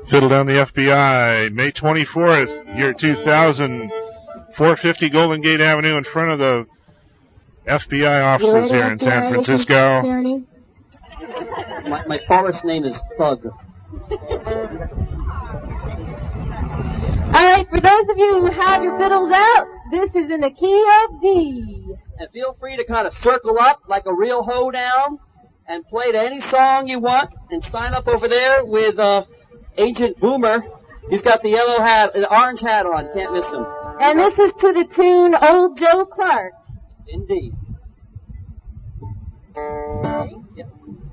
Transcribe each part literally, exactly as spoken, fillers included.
Fiddle Down the F B I, May twenty-fourth, year two thousand, four fifty Golden Gate Avenue in front of the F B I offices here in San Francisco. My, my father's name is Thug. All right, for those of you who have your fiddles out, this is in the key of D. And feel free to kind of circle up like a real hoedown and play to any song you want and sign up over there with uh, Agent Boomer. He's got the yellow hat, the orange hat on. Can't miss him. And this is to the tune Old Joe Clark. Indeed. Yep.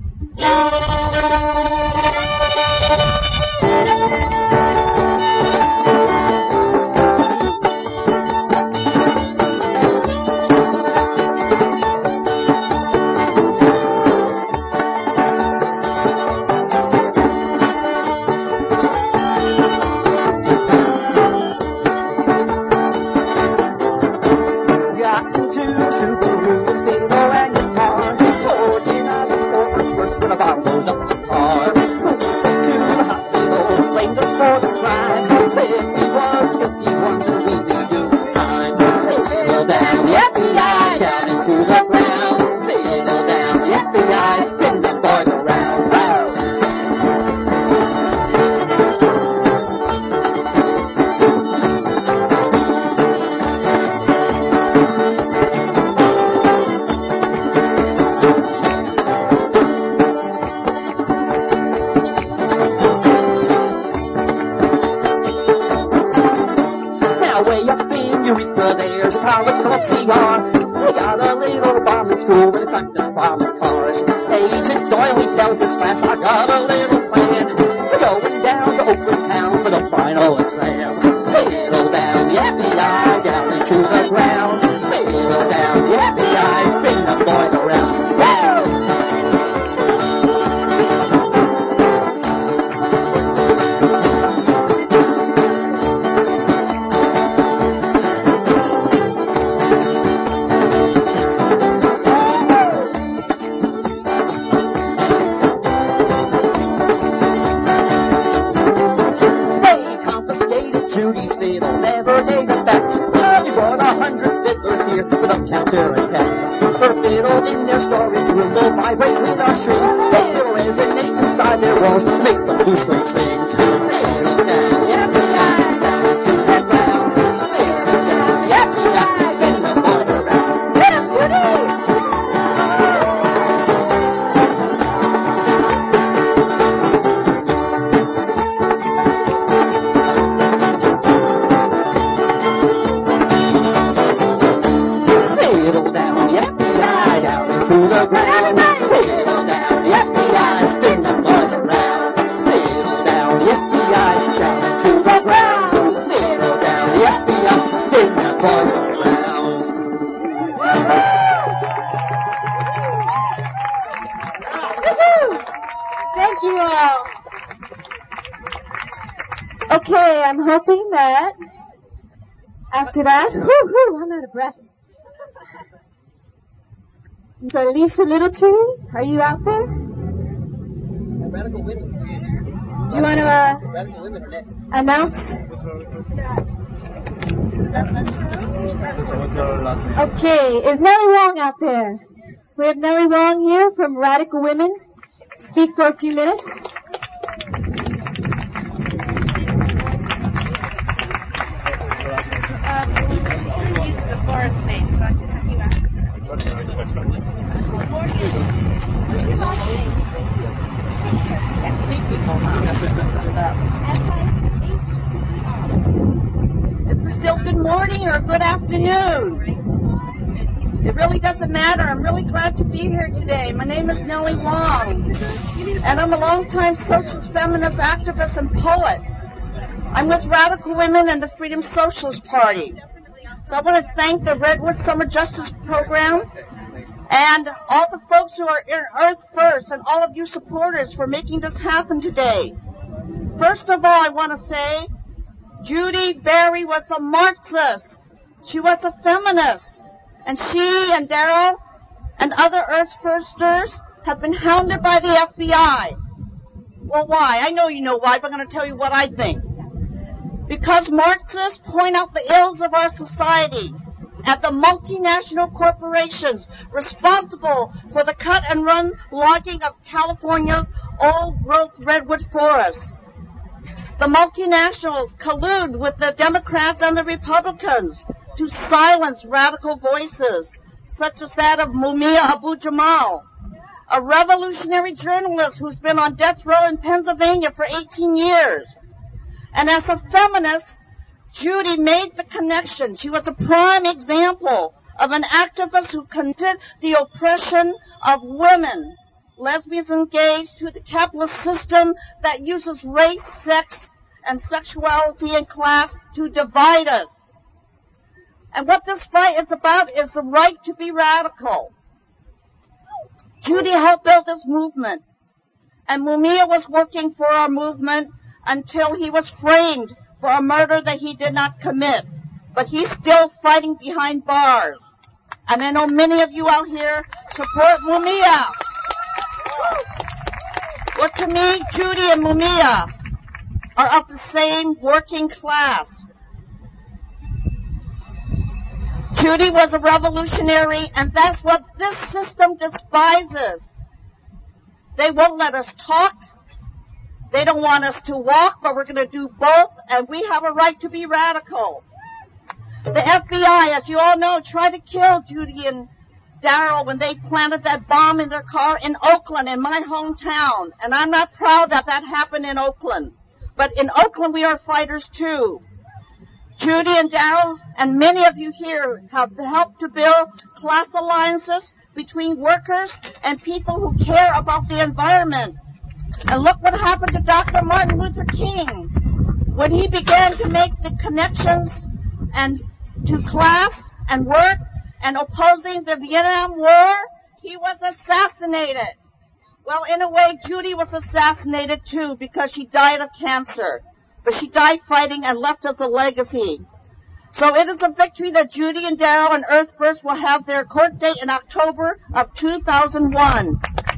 After that, whoo, whoo, I'm out of breath. So Alicia Littletree, are you out there? Radical Women. Do you want to uh, Radical Women are next. announce? Okay, is Nellie Wong out there? We have Nellie Wong here from Radical Women. Speak for a few minutes. Forest name, so I should have you ask her. Can't see people now. This is still good morning or good afternoon. It really doesn't matter. I'm really glad to be here today. My name is Nellie Wong, and I'm a longtime socialist feminist activist and poet. I'm with Radical Women and the Freedom Socialist Party. So I want to thank the Redwood Summer Justice Program and all the folks who are in Earth First and all of you supporters for making this happen today. First of all, I want to say Judy Berry was a Marxist. She was a feminist. And she and Daryl and other Earth Firsters have been hounded by the F B I. Well, why? I know you know why, but I'm going to tell you what I think. Because Marxists point out the ills of our society and the multinational corporations responsible for the cut and run logging of California's old-growth redwood forests. The multinationals collude with the Democrats and the Republicans to silence radical voices, such as that of Mumia Abu-Jamal, a revolutionary journalist who's been on death row in Pennsylvania for eighteen years. And as a feminist, Judy made the connection. She was a prime example of an activist who condemned the oppression of women, lesbians and gays, to the capitalist system that uses race, sex, and sexuality and class to divide us. And what this fight is about is the right to be radical. Judy helped build this movement, and Mumia was working for our movement until he was framed for a murder that he did not commit. But he's still fighting behind bars. And I know many of you out here support Mumia. Well, to me, Judy and Mumia are of the same working class. Judy was a revolutionary, and that's what this system despises. They won't let us talk. They don't want us to walk, but we're going to do both, and we have a right to be radical. The F B I, as you all know, tried to kill Judy and Daryl when they planted that bomb in their car in Oakland, in my hometown. And I'm not proud that that happened in Oakland. But in Oakland, we are fighters too. Judy and Daryl and many of you here have helped to build class alliances between workers and people who care about the environment. And look what happened to Doctor Martin Luther King. When he began to make the connections and to class and work and opposing the Vietnam War, he was assassinated. Well, in a way, Judy was assassinated too because she died of cancer. But she died fighting and left us a legacy. So it is a victory that Judy and Daryl and Earth First will have their court date in October of two thousand one.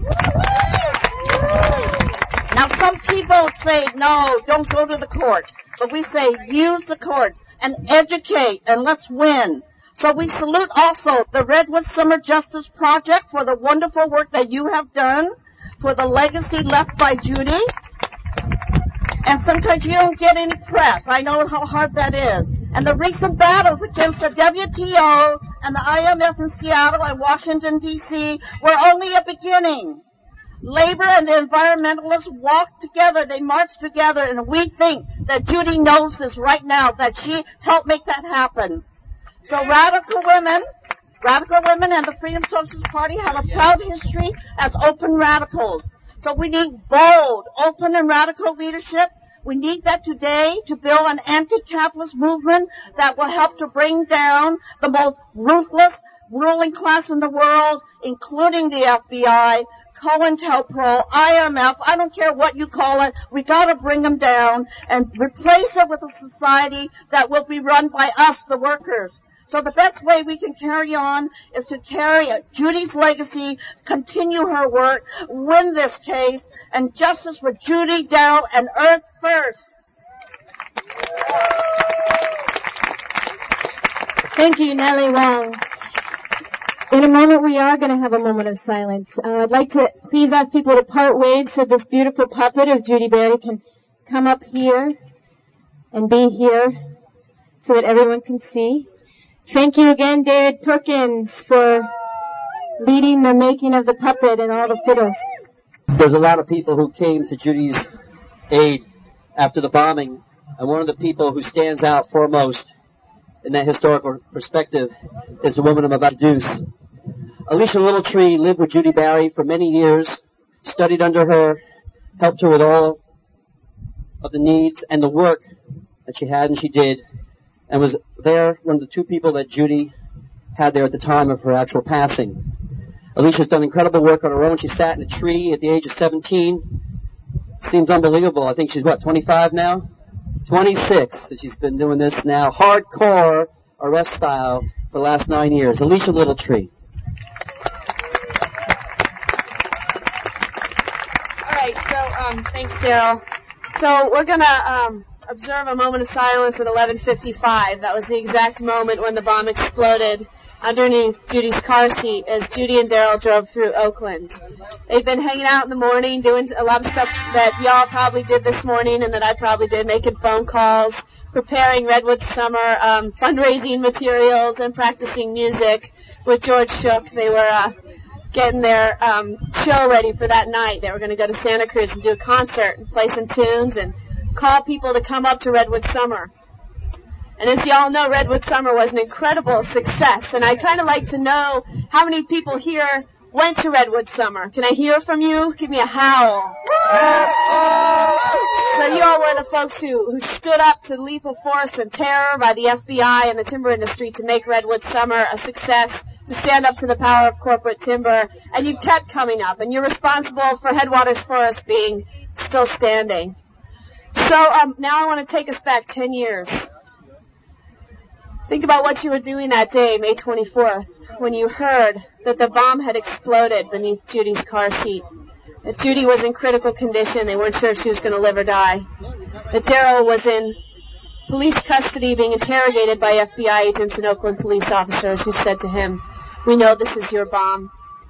Now, some people say, no, don't go to the courts. But we say, use the courts and educate, and let's win. So we salute also the Redwood Summer Justice Project for the wonderful work that you have done, for the legacy left by Judy. And sometimes you don't get any press. I know how hard that is. And the recent battles against the W T O and the I M F in Seattle and Washington, D C were only a beginning. Labor and the environmentalists walked together. They marched together. And we think that Judy knows this right now, that she helped make that happen. So radical women, radical women and the Freedom Socialist Party have a proud history as open radicals. So we need bold, open, and radical leadership. We need that today to build an anti-capitalist movement that will help to bring down the most ruthless ruling class in the world, including the F B I, COINTELPRO, I M F, I don't care what you call it. We got to bring them down and replace it with a society that will be run by us, the workers. So the best way we can carry on is to carry Judy's legacy, continue her work, win this case, and justice for Judy, Daryl, and Earth First. Thank you, Nellie Wong. In a moment, we are going to have a moment of silence. Uh, I'd like to please ask people to part ways so this beautiful puppet of Judy Berry can come up here and be here so that everyone can see. Thank you again, David Perkins, for leading the making of the puppet and all the fiddles. There's a lot of people who came to Judy's aid after the bombing, and one of the people who stands out foremost in that historical perspective is the woman I'm about to introduce. Alicia Littletree lived with Judy Berry for many years, studied under her, helped her with all of the needs and the work that she had and she did, and was there, one of the two people that Judy had there at the time of her actual passing. Alicia's done incredible work on her own. She sat in a tree at the age of seventeen. Seems unbelievable. I think she's, what, twenty-five now? twenty-six. And she's been doing this now, hardcore arrest style, for the last nine years. Alicia Littletree. All right, so Um, thanks, Daryl. So we're going to um, observe a moment of silence at eleven fifty-five. That was the exact moment when the bomb exploded underneath Judy's car seat as Judy and Daryl drove through Oakland. They've been hanging out in the morning, doing a lot of stuff that y'all probably did this morning and that I probably did, making phone calls, preparing Redwood Summer um, fundraising materials, and practicing music with George Shook. They were uh, getting their um, show ready for that night. They were going to go to Santa Cruz and do a concert and play some tunes and call people to come up to Redwood Summer. And as you all know, Redwood Summer was an incredible success. And I'd kind of like to know how many people here went to Redwood Summer. Can I hear from you? Give me a howl. So you all were the folks who, who stood up to lethal force and terror by the F B I and the timber industry to make Redwood Summer a success, to stand up to the power of corporate timber. And you've kept coming up. And you're responsible for Headwaters Forest being still standing. So um, now I want to take us back ten years. Think about what you were doing that day, May twenty-fourth, when you heard that the bomb had exploded beneath Judy's car seat. That Judy was in critical condition. They weren't sure if she was going to live or die. That Daryl was in police custody being interrogated by F B I agents and Oakland police officers who said to him, "We know this is your bomb."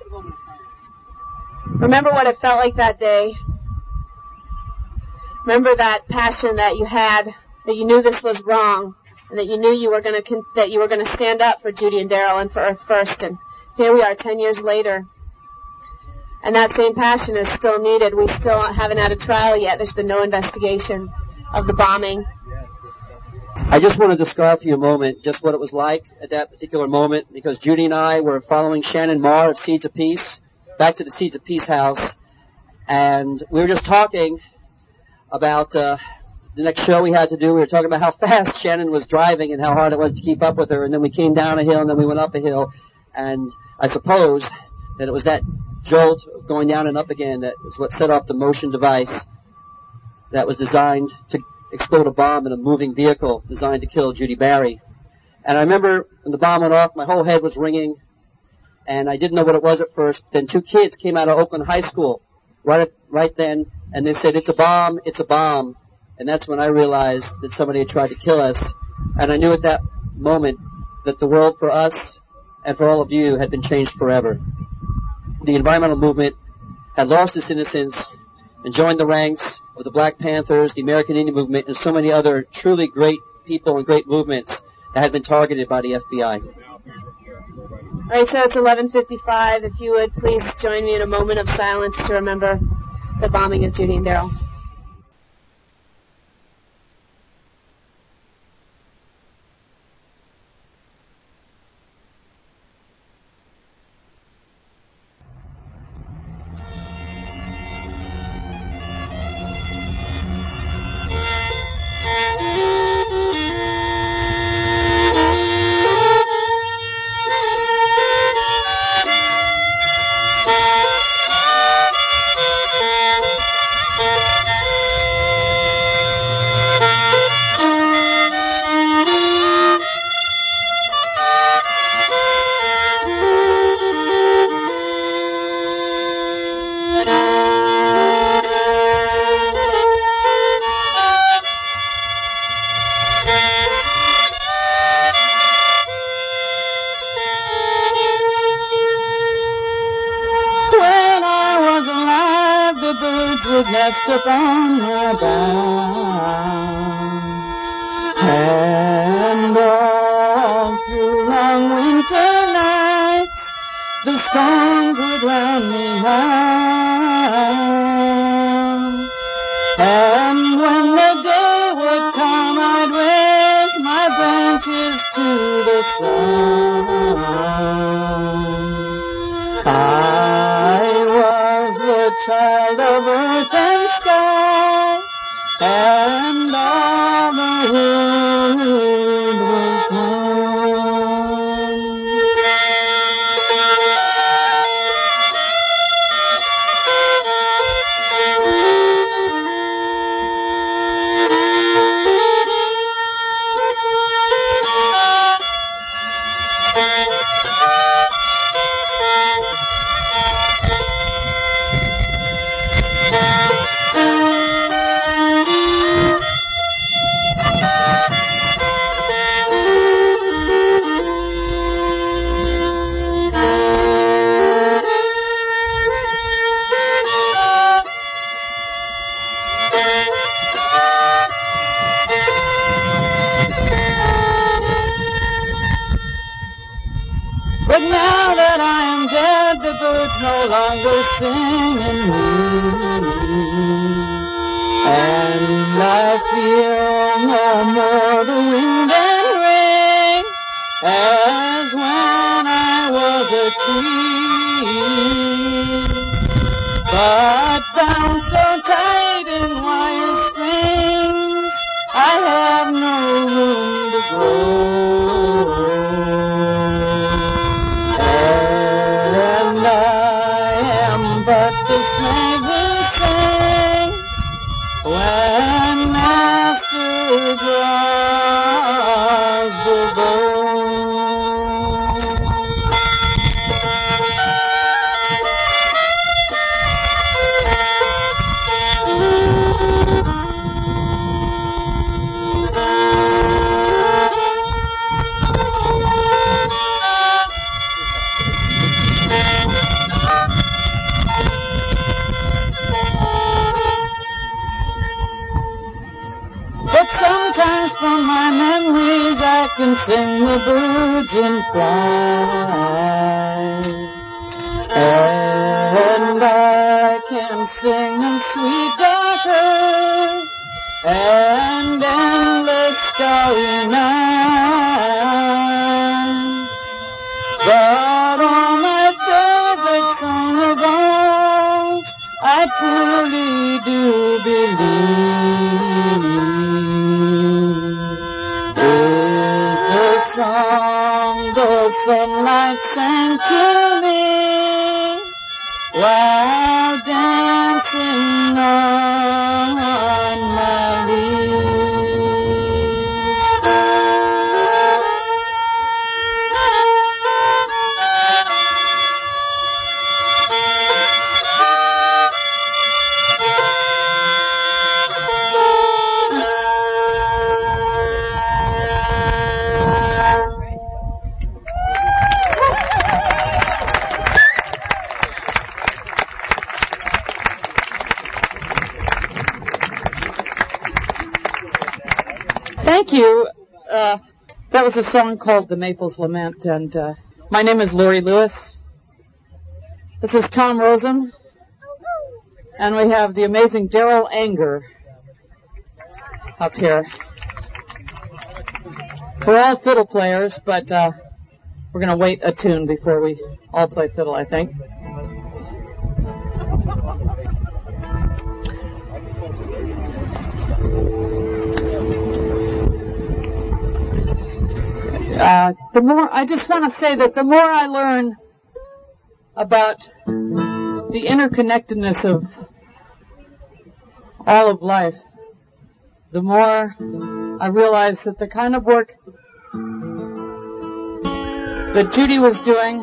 Remember what it felt like that day. Remember that passion that you had, that you knew this was wrong, and that you knew you were going to con- that you were going to stand up for Judy and Daryl and for Earth First. And here we are, ten years later, and that same passion is still needed. We still haven't had a trial yet. There's been no investigation of the bombing. I just want to describe for you a moment just what it was like at that particular moment, because Judy and I were following Shannon Marr of Seeds of Peace back to the Seeds of Peace house, and we were just talking about uh, the next show we had to do. We were talking about how fast Shannon was driving and how hard it was to keep up with her, and then we came down a hill and then we went up a hill, and I suppose that it was that jolt of going down and up again that was what set off the motion device that was designed to explode a bomb in a moving vehicle designed to kill Judy Barry. And I remember when the bomb went off, my whole head was ringing, and I didn't know what it was at first. Then two kids came out of Oakland High School right at, right then, and they said, "It's a bomb, it's a bomb." And that's when I realized that somebody had tried to kill us. And I knew at that moment that the world for us and for all of you had been changed forever. The environmental movement had lost its innocence and joined the ranks of the Black Panthers, the American Indian movement, and so many other truly great people and great movements that had been targeted by the F B I. All right, so it's eleven fifty-five. If you would please join me in a moment of silence to remember the bombing of Judy and Daryl. Nest upon my bounds, and all through long winter nights the storms would drown me out. And when the day would come, I'd raise my branches to the sun. I was the child of earth and sky, and all the world was mine. singing me, and I feel no more the wind and rain as when I was a tree, but bound so tight in wire strings, I have no room to grow. And I am but the slave who sings when master draws the bow. Sometimes from my memories I can sing the birds in flight, and I can sing in sweet dark earth and endless starry nights, but all my perfect song of all I truly do believe song the sunlight sang to me while dancing on my Thank you. Uh, that was a song called The Maples Lament, and uh, my name is Lori Lewis. This is Tom Rosen, and we have the amazing Daryl Anger up here. We're all fiddle players, but uh, we're going to wait a tune before we all play fiddle, I think. Uh, the more, I just want to say that the more I learn about the interconnectedness of all of life, the more I realize that the kind of work that Judy was doing,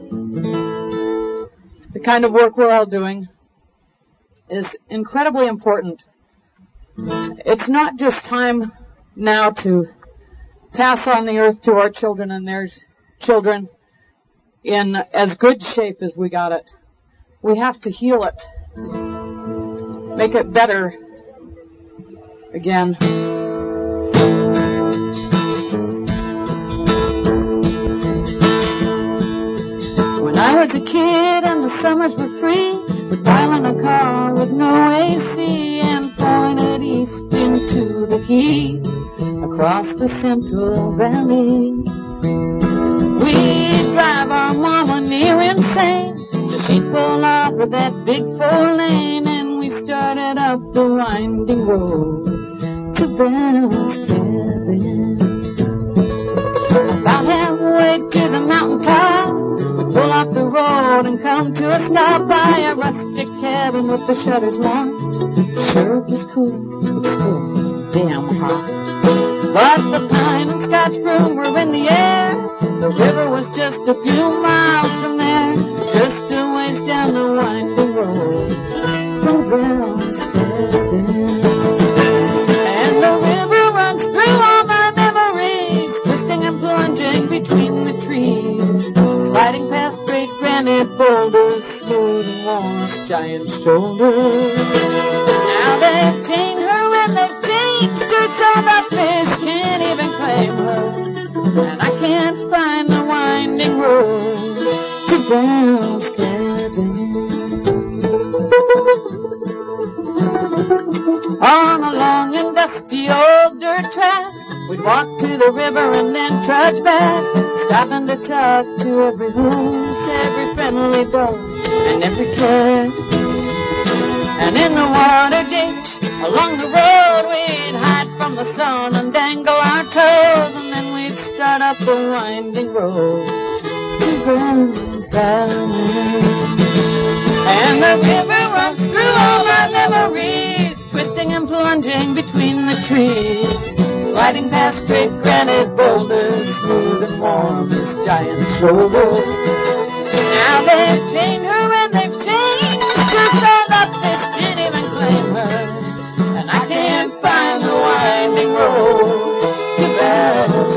the kind of work we're all doing, is incredibly important. It's not just time now to pass on the earth to our children and their children in as good shape as we got it. We have to heal it, make it better again. When I was a kid and the summers were free, we'd pile in a car with no A C and pointed east into the heat across the Central Valley. We'd drive our mama near insane till she'd pull off with that big four lane, and we started up the winding road to Val's cabin. About halfway to the mountaintop, we'd pull off the road and come to a stop by a rustic cabin with the shutters locked. Sure, it was cool, but still damn hot. But the pine and Scotch broom were in the air. The river was just a few miles from there, just a ways down the winding road from Val's cabin. And the river runs through all my memories, twisting and plunging between the trees, sliding past great granite boulders, smoothing Walrus giant shoulders. Now they've tamed her and they've changed her so the fish can't even claim her, and I can't find the winding road to Val's cabin. We'd walk to the river and then trudge back, stopping to talk to every horse, every friendly dog, and every cat. And in the water ditch along the road, we'd hide from the sun and dangle our toes, and then we'd start up the winding road to Burns Valley. And the river runs through all my memories, twisting and plunging between the trees, sliding past great granite boulders, smooth and warm as giant shoulders. Now they've chained her and they've changed her so that fish can't even claim her, and I can't find the winding road to Bell's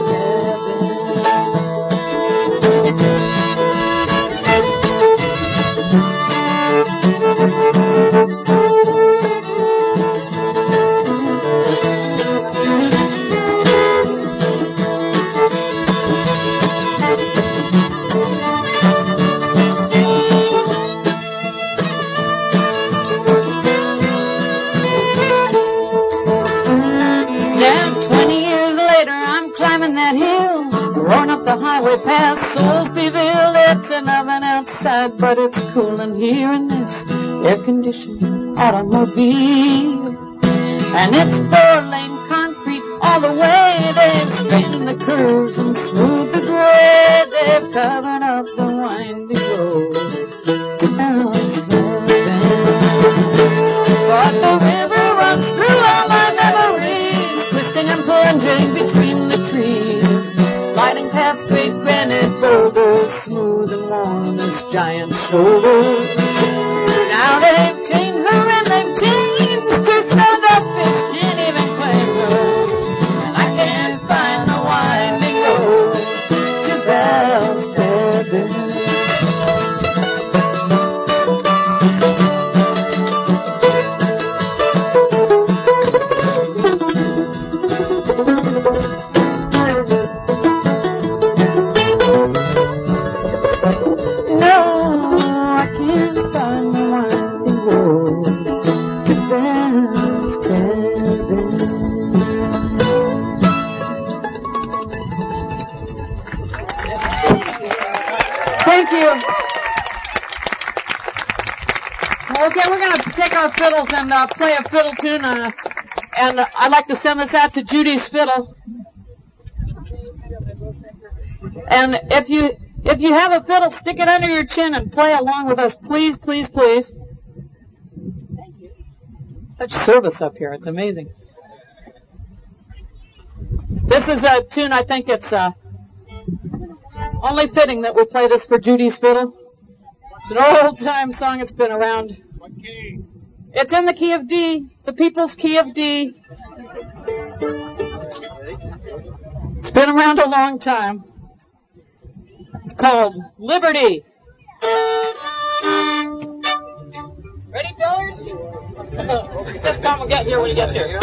past Soulsbyville. It's an oven outside, but it's cooling here in this air-conditioned automobile. And it's four-lane concrete all the way. They've straightened the curves and smoothed the grade. They've covered up the winding road to Bell's Cabin. But the river runs through all my memories, twisting and plunging between the trees, sliding past great granite boulders, smooth and warm as giant shoulders. Now they've chained her and they've changed her so that fish can't even claim her, and I can't find the winding road to Bell's Cabin. Fiddles and uh, play a fiddle tune, uh, and uh, I'd like to send this out to Judy's fiddle. And if you if you have a fiddle, stick it under your chin and play along with us, please, please, please. Thank you. Such service up here, it's amazing. This is a tune. I think it's uh, only fitting that we play this for Judy's fiddle. It's an old time song. It's been around. What key? It's in the key of D, the people's key of D. It's been around a long time. It's called Liberty. Ready, fellers? This Tom will get here when he gets here.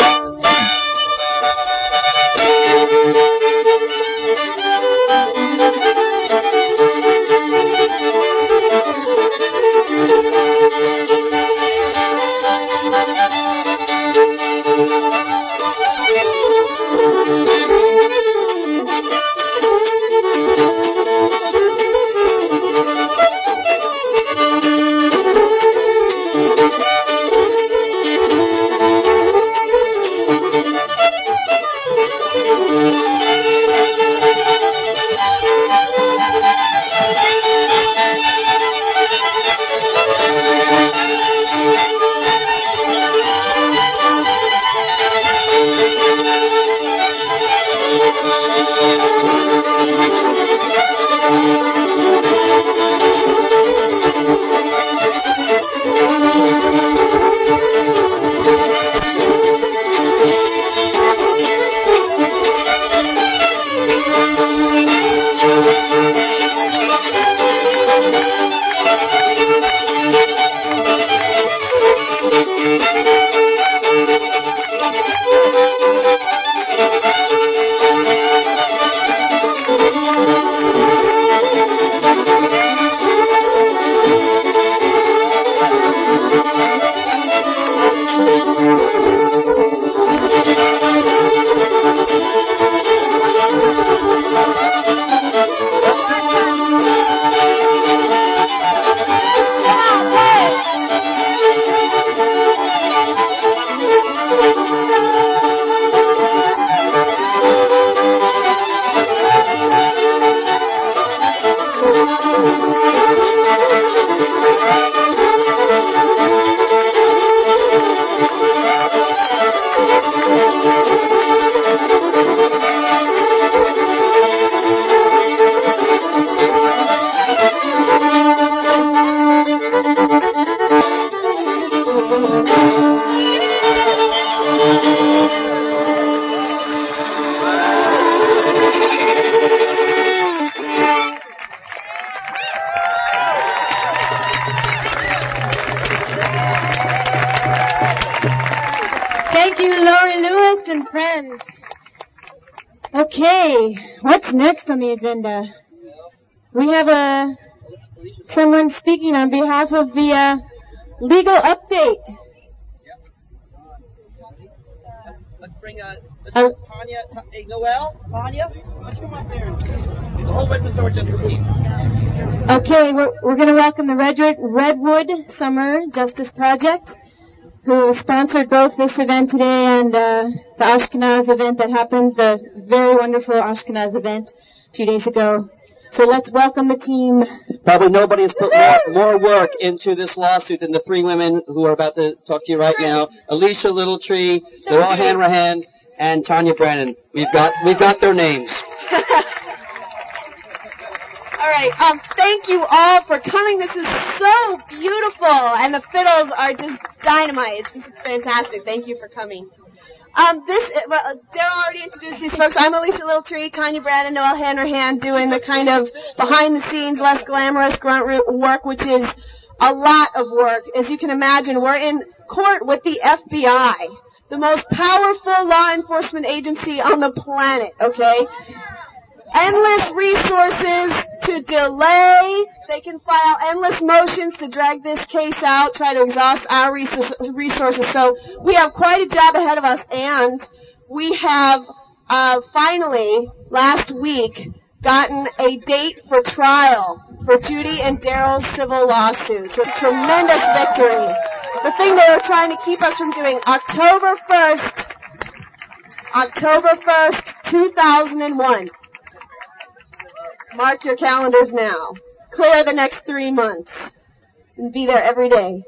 hands. Okay, what's next on the agenda? We have a someone speaking on behalf of the uh, legal update. Let's bring uh, let's bring Tanya, Ta- hey, Noel, Tanya, why don't you come up there? The whole Redwood Summer Justice team. Okay, we're, we're going to welcome the Redwood, Redwood Summer Justice Project, who sponsored both this event today and uh, the Ashkenaz event that happened, the very wonderful Ashkenaz event a few days ago. So let's welcome the team. Probably nobody has put more, more work into this lawsuit than the three women who are about to talk to you right now. Alicia Littletree, Noel Hanrahan, and Tanya Brennan. We've got we've got their names. All right. Um, thank you all for coming. This is so beautiful, and the fiddles are just dynamite. It's just fantastic. Thank you for coming. Um, this, well, Daryl already introduced these folks. I'm Alicia Littletree, Tanya Brandon, Noel Hanrahan, doing the kind of behind-the-scenes, less glamorous grunt work, which is a lot of work. As you can imagine, we're in court with the F B I, the most powerful law enforcement agency on the planet, okay? Endless resources to delay. They can file endless motions to drag this case out, try to exhaust our resources. So we have quite a job ahead of us, and we have uh, finally, last week, gotten a date for trial for Judy and Daryl's civil lawsuit. So it's a tremendous victory. The thing they were trying to keep us from doing, October first, October first, two thousand one. Mark your calendars now. Clear the next three months. And be there every day.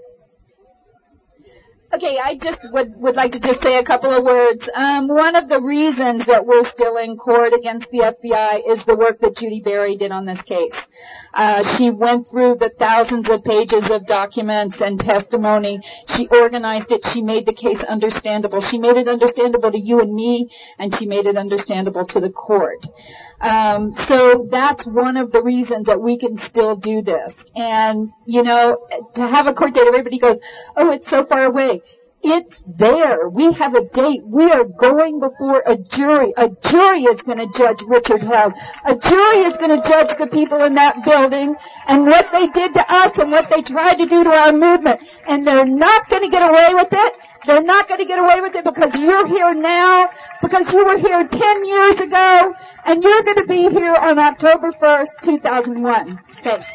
Okay, I just would, would like to just say a couple of words. Um, one of the reasons that we're still in court against the F B I is the work that Judy Berry did on this case. Uh, she went through the thousands of pages of documents and testimony. She organized it. She made the case understandable. She made it understandable to you and me, and she made it understandable to the court. Um, so that's one of the reasons that we can still do this. And, you know, to have a court date, everybody goes, oh, it's so far away. It's there. We have a date. We are going before a jury. A jury is going to judge Richard Held. A jury is going to judge the people in that building and what they did to us and what they tried to do to our movement. And they're not going to get away with it. They're not going to get away with it because you're here now, because you were here ten years ago, and you're going to be here on October first, two thousand one. Thanks.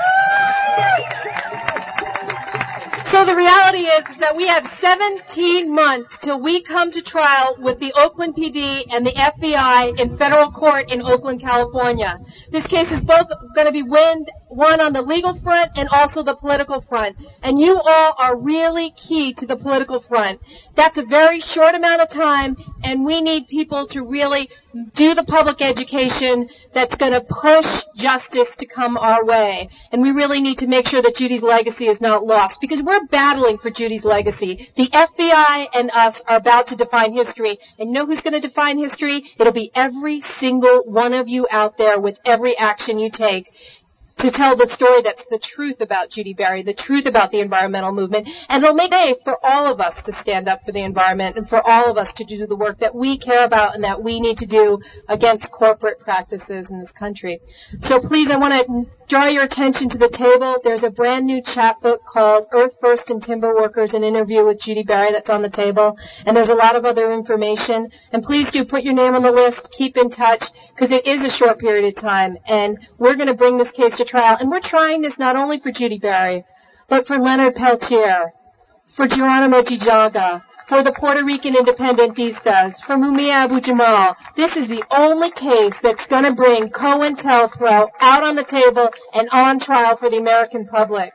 So the reality is that we have seventeen months till we come to trial with the Oakland P D and the F B I in federal court in Oakland, California. This case is both going to be won, won on the legal front and also the political front. And you all are really key to the political front. That's a very short amount of time, and we need people to really do the public education that's going to push justice to come our way. And we really need to make sure that Judy's legacy is not lost, because we're battling for Judy's legacy. The F B I and us are about to define history. And you know who's going to define history? It'll be every single one of you out there with every action you take to tell the story that's the truth about Judy Berry, the truth about the environmental movement, and it'll make it for all of us to stand up for the environment and for all of us to do the work that we care about and that we need to do against corporate practices in this country. So please, I want to draw your attention to the table. There's a brand new chapbook called Earth First and Timber Workers, an interview with Judy Berry that's on the table, and there's a lot of other information. And please do put your name on the list, keep in touch, because it is a short period of time, and we're going to bring this case to trial. And we're trying this not only for Judy Berry, but for Leonard Peltier, for Geronimo Gijaga, for the Puerto Rican Independentistas, for Mumia Abu-Jamal. This is the only case that's going to bring COINTELPRO out on the table and on trial for the American public.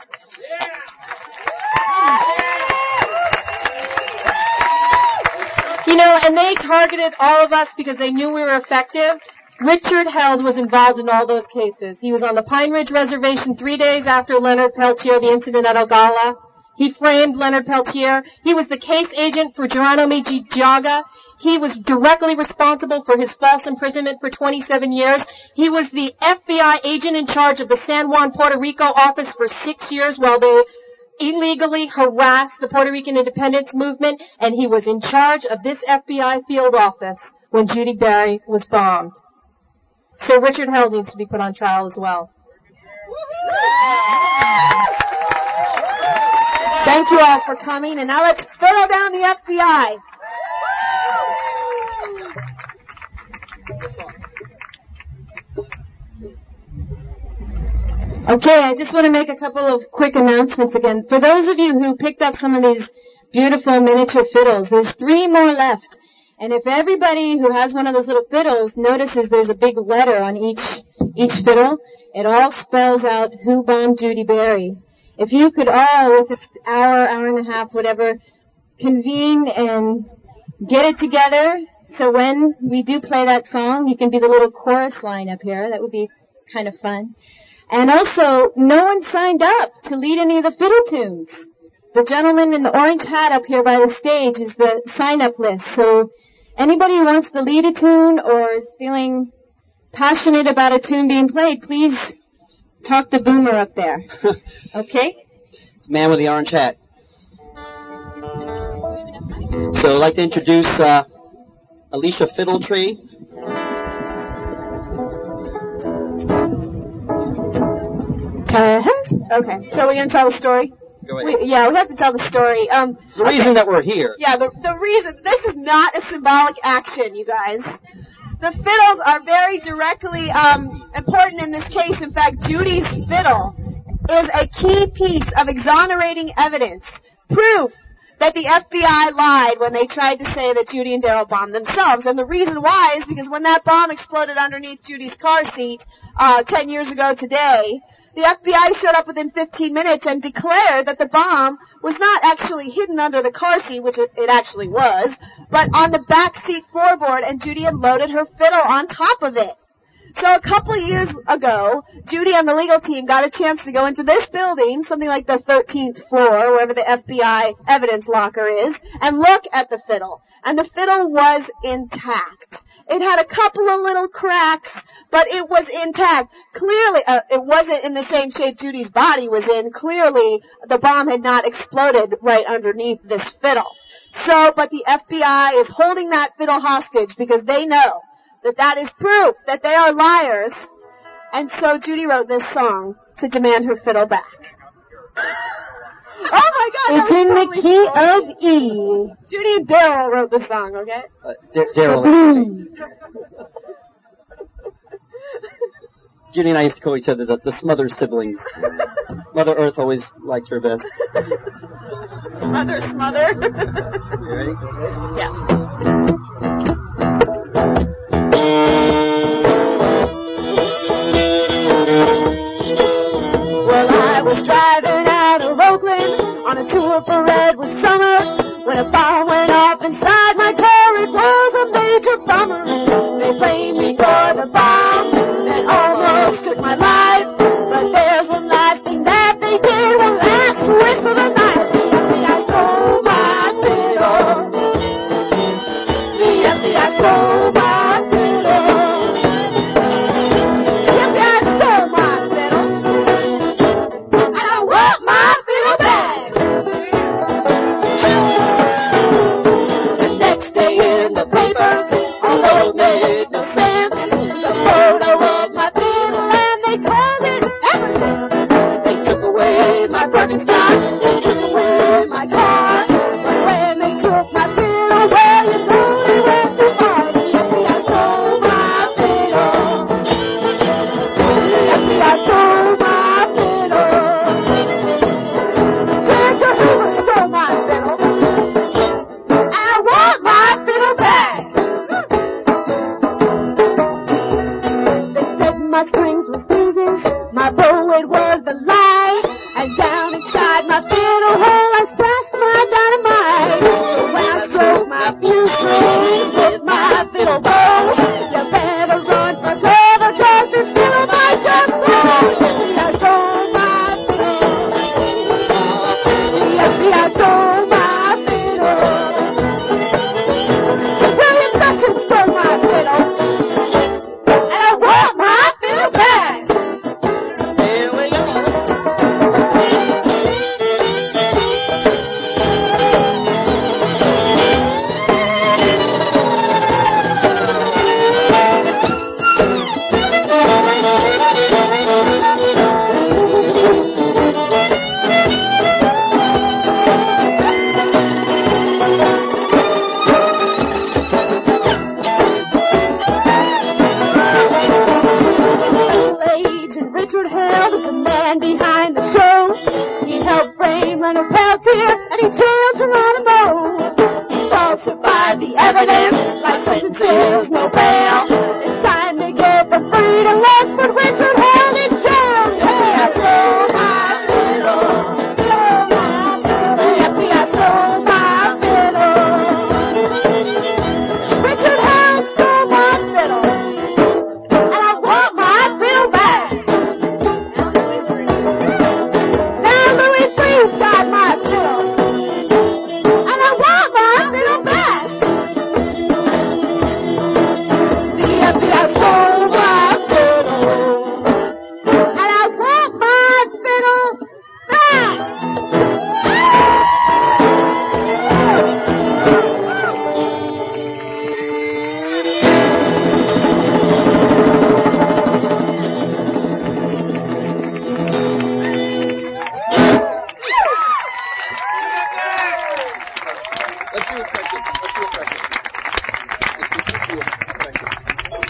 You know, and they targeted all of us because they knew we were effective. Richard Held was involved in all those cases. He was on the Pine Ridge Reservation three days after Leonard Peltier, the incident at Ogalla. He framed Leonard Peltier. He was the case agent for Geronimo Gijaga. He was directly responsible for his false imprisonment for twenty-seven years. He was the F B I agent in charge of the San Juan, Puerto Rico office for six years while they illegally harassed the Puerto Rican independence movement, and he was in charge of this F B I field office when Judy Berry was bombed. So Richard Held needs to be put on trial as well. Thank you all for coming, and now let's throw down the F B I. Okay, I just want to make a couple of quick announcements again. For those of you who picked up some of these beautiful miniature fiddles, there's three more left. And if everybody who has one of those little fiddles notices there's a big letter on each each fiddle, it all spells out who bombed Judy Berry. If you could all, with this hour, hour and a half, whatever, convene and get it together, so when we do play that song, you can be the little chorus line up here. That would be kind of fun. And also, no one signed up to lead any of the fiddle tunes. The gentleman in the orange hat up here by the stage is the sign-up list. So anybody who wants to lead a tune or is feeling passionate about a tune being played, please talk to Boomer up there. Okay? It's the man with the orange hat. So I'd like to introduce uh, Alicia Fiddletree. Test. Okay, so we're going to tell the story? Go ahead. We, yeah, we have to tell the story. Um, it's the reason okay. that we're here. Yeah, the, the reason, this is not a symbolic action, you guys. The fiddles are very directly um, important in this case. In fact, Judy's fiddle is a key piece of exonerating evidence, proof that the F B I lied when they tried to say that Judy and Daryl bombed themselves. And the reason why is because when that bomb exploded underneath Judy's car seat uh, ten years ago today, the F B I showed up within fifteen minutes and declared that the bomb was not actually hidden under the car seat, which it, it actually was, but on the back seat floorboard, and Judy had loaded her fiddle on top of it. So a couple of years ago, Judy and the legal team got a chance to go into this building, something like the thirteenth floor, wherever the F B I evidence locker is, and look at the fiddle. And the fiddle was intact. It had a couple of little cracks, but it was intact. Clearly, uh, it wasn't in the same shape Judy's body was in. Clearly, the bomb had not exploded right underneath this fiddle. So, but the F B I is holding that fiddle hostage because they know that that is proof that they are liars. And so Judy wrote this song to demand her fiddle back. Oh my God, that it's was in totally the key funny. of E. Judy and Daryl wrote the song, okay? Uh, D- Daryl. Judy and I used to call each other the, the smothered siblings. Mother Earth always liked her best. Mother smother. You ready? Yeah. Well, I was driving out of Oakland on a tour for Redwood Summer when a bomb went off inside my car. It was a major bummer. They blamed me for the bomb that almost took my life. But there's one last thing that they did, one last twist of the knife. The F B I stole my fiddle. The F B I stole my fiddle. The F B I stole my fiddle. And I want my fiddle back. The next day in the papers, although it made no sense,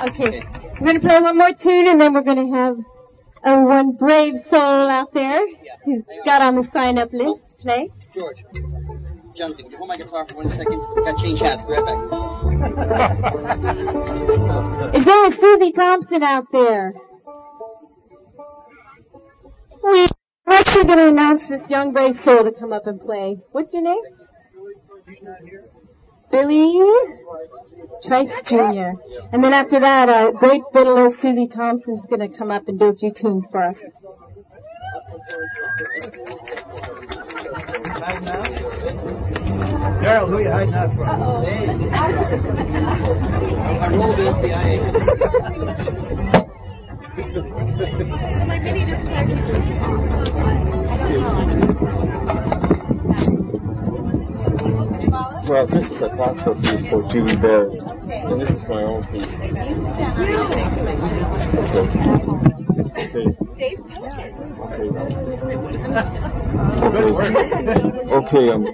Okay. We're going to play one more tune, and then we're going to have uh, one brave soul out there who's got on the sign-up list to play. George. Jonathan, can you hold my guitar for one second? I've got to change hats. Be right back. Is there a Susie Thompson out there? We're actually going to announce this young brave soul to come up and play. What's your name? Billy Trice Junior And then after that, a great fiddler, Susie Thompson's going to come up and do a few tunes for us. Daryl, who are you hiding out from? I rolled the F B I agent. So my mini just Well, this is a classical piece for Julie Berry, and this is my own piece. Okay. Okay. Okay. Okay. Um.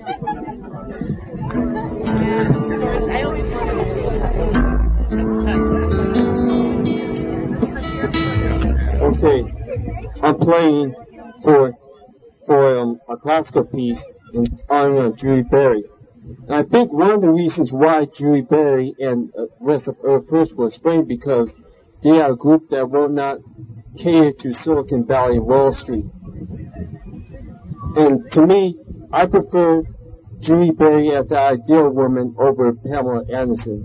Okay. I'm playing for for um, a classical piece in honor of Julie Berry. And I think one of the reasons why Julie Berry and uh, Rest of Earth First was framed because they are a group that will not cater to Silicon Valley and Wall Street. And to me, I prefer Julie Berry as the ideal woman over Pamela Anderson.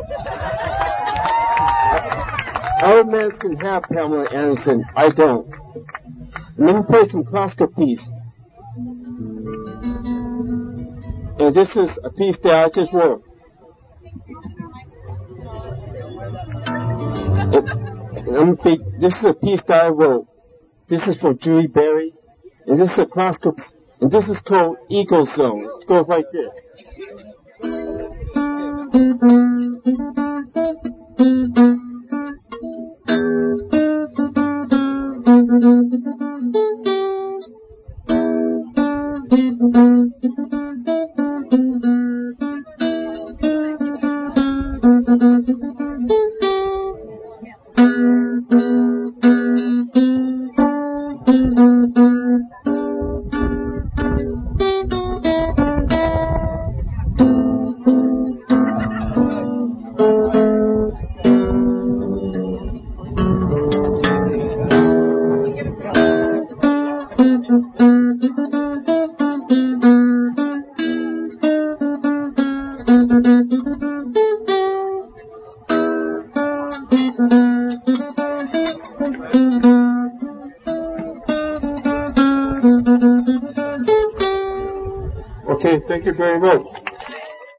Other men can have Pamela Anderson. I don't. And let me play some classical piece. And this is a piece that I just wrote. And this is a piece that I wrote. This is for Julie Berry. And this is a classical piece. And this is called Eagle Zone. It goes like this. Okay, thank you very much.